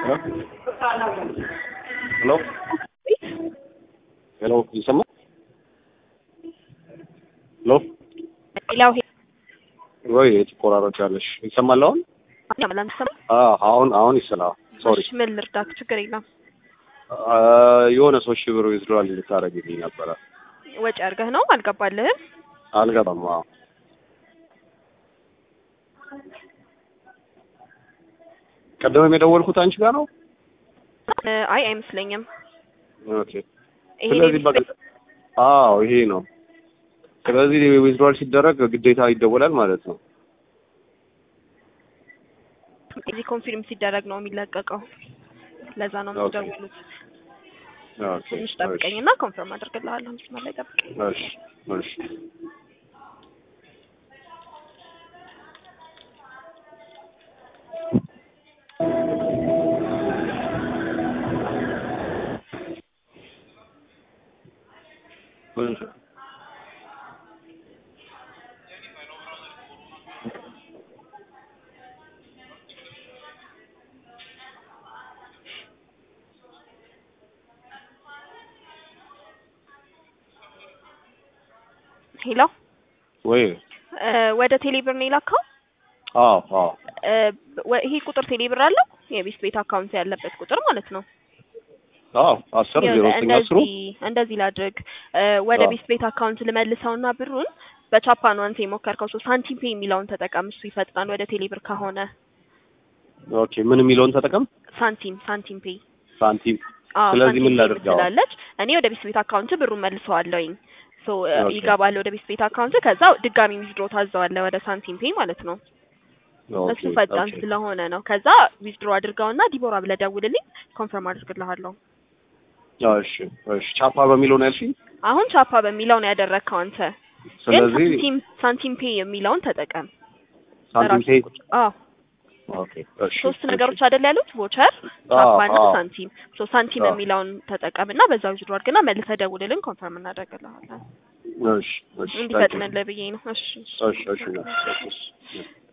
Hello? Hello, ይሰማል? Hello? ሌላው ወይ የተቆራረጠልሽ ይሰማል አሁን? አሁን ይሰማል። ሶሪ ምን ልርዳክ? ችግር የለም። የሆነ 3,000 ብር ዊዝድሮዋል ልታረግልኝ ነበረ። ወጪ አድርገህ ነው? አልገባልህም? አልገባም። ቀደም የደወልኩት አንቺ ጋር ነው? አይ አይመስለኝም። ኦኬ። ስለዚህ በቃ ይሄ ነው። ስለዚህ ዊዝድሮዋል ሲደረግ ግዴታ ይደወላል ማለት ነው። እዚህ ኮንፊርም ሲደረግ ነው የሚለቀቀው። ለዛ ነው የምትደውሉት። ኦኬ። ትንሽ ጠብቀኝና ኮንፈርም አደርግልሃለሁ። መስመር ላይ ጠብቀኝ። እሺ። ሄሎ ወይ ወደ ቴሌብር ነው የላከው? ይሄ ቁጥር ቴሌብር አለው? የቤት ቤት አካውንት ያለበት ቁጥር ማለት ነው። 10 እንደዚህ ላድርግ። ወደ ቤት ቤት አካውንት ልመልሰውና ብሩን በቻፓን አንተ የሞከርከው ሳንቲም ፔይ የሚለውን ተጠቀም። እሱ ይፈጥናል ወደ ቴሌብር ከሆነ። ኦኬ። ምን የሚለውን ተጠቀም? ሳንቲም ፔይ። ስለዚህ ምን ላድርጋው? እኔ ወደ ቤት ቤት አካውንት ብሩን መልሰዋለሁኝ። ይገባል ወደ ቤት ቤት አካውንት። ከዛ ድጋሚ ዊዝድሮ ታዘዋለህ ወደ ሳንቲም ፔይ ማለት ነው። እሱ ፈጣን ስለሆነ ነው። ከዛ ዊዝድሮ አድርጋውና ዲቦራ ብለህ ደውልልኝ፣ ኮንፈርም አድርግልሃለሁ። እሺ። ቻፓ በሚለው ነው ያልሽኝ? አሁን ቻፓ በሚለው ነው ያደረግከው አንተ። ስለዚህ ሳንቲም ፔይ የሚለውን ተጠቀም። ሳንቲም ፔይ። ኦኬ። ሶስት ነገሮች አይደል ያሉት? ቮቸር፣ ቻፓና ሳንቲም። ሳንቲም የሚለውን ተጠቀምና በዛው ዊዝድሮ አድርግና መልሰህ ደውልልን፣ ኮንፈርም እናደርግልሃለን። እሺ። እንዲፈጥንልህ ብዬ ነው። እሺ።